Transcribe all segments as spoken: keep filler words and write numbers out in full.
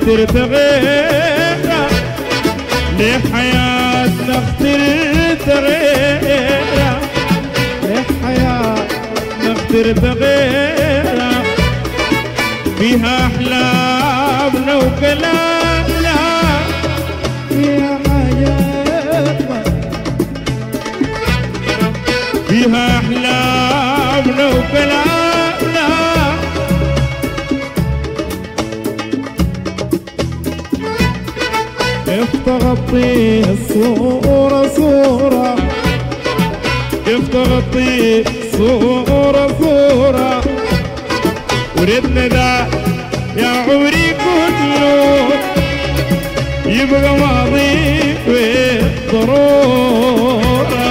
نقدر تغيرها، ليه حياتنا اختر تغيرها، ليه حياتنا اختر تغيرها، فيها أحلامنا وكلامنا، فيها حياتنا، فيها أحلامنا وكلامنا. كيف تغطي الصورة صورة، كيف تغطي صورة صورة، وريتنا ده يا عمري كله يبقى ماضي بالضرورة.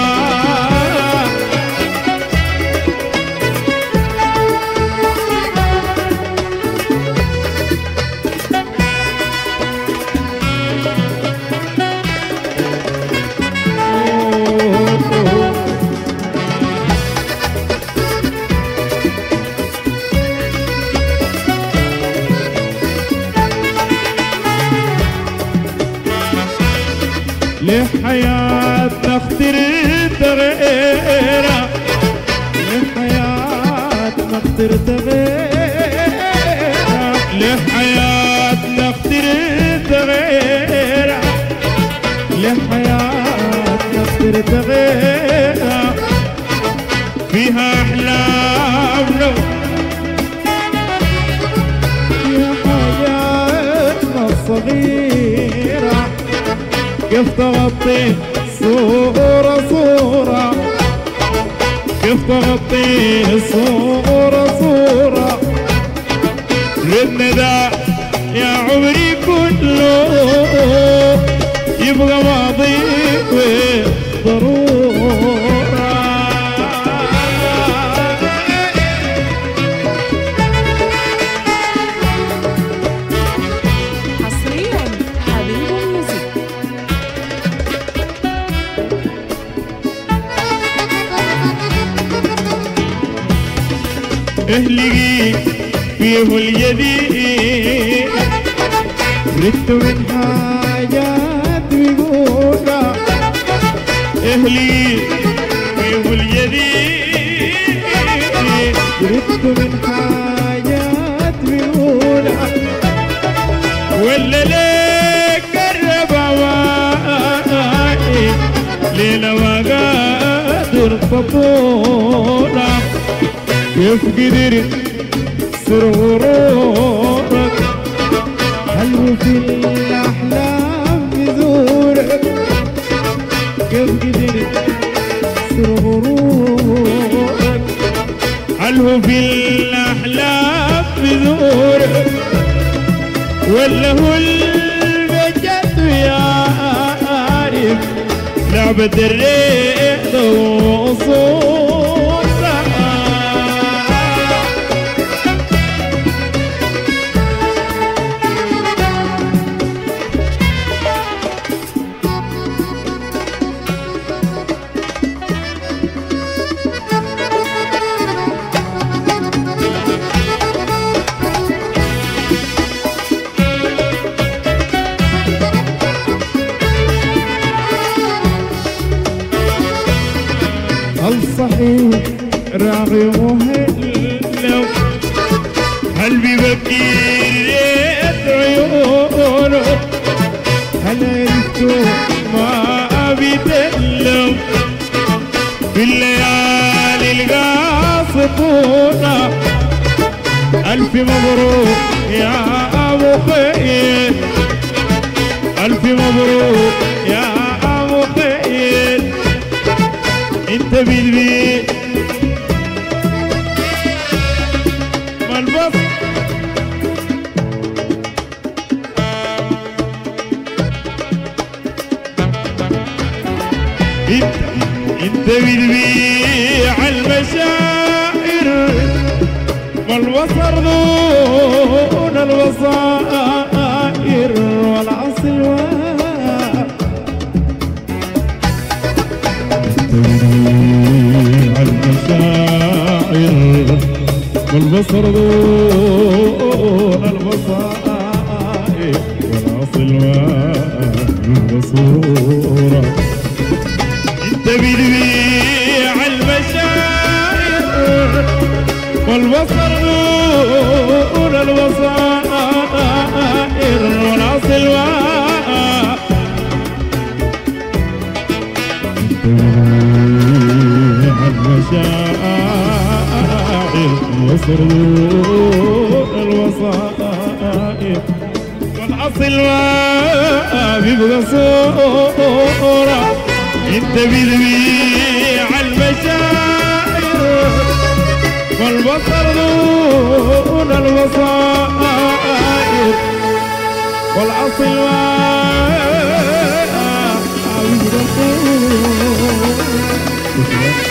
ليه حياتنا اختر تغيرها، ليه حياتنا اختر تغيرها، ليه حياتنا اختر تغيرها، ليه حياتنا اختر تغيرها، فيها أحلامنا، فيها حياتنا الصغيرة. كيف تغطي صورة صورة، كيف تغطي صورة صورة، ردنا ده يا عمري كله يبقى ماضي بالضرورة. حصريا حبيب ميوزك. اهلي فيه الجديد، ردت من حاجات بيقولها، اهلي فيه الجديد، ردت من حاجات بيقولها، ولا ليك قرب معاي ليلة ما قادر تطولها. كيف قدرت سر غرورك، حلو في الأحلام بزورك، كيف قدرت سر غرورك، حلو في الأحلام بزورك، ولا هو البجد يا عارف لعبة الريد وصورك. الصحيح راغي وهلو، قلبي بكي ريت عيونه، هل عرفتوا ما بيتلو في الليالي القاصفونة. ألف مبروك يا أبو خير، ألف مبروك يا أبو خير، انت بالبيت ما البصر. انت انت بالبيع المشاعر، ما البصر دون البصائر والعصر المشاعر، والبصر دون البصائر. دون الوصائف والأصل ما بيبقى صورة انت بتبيع المشاعر والبصر دون الوصائف والأصل ما بيبقى صورة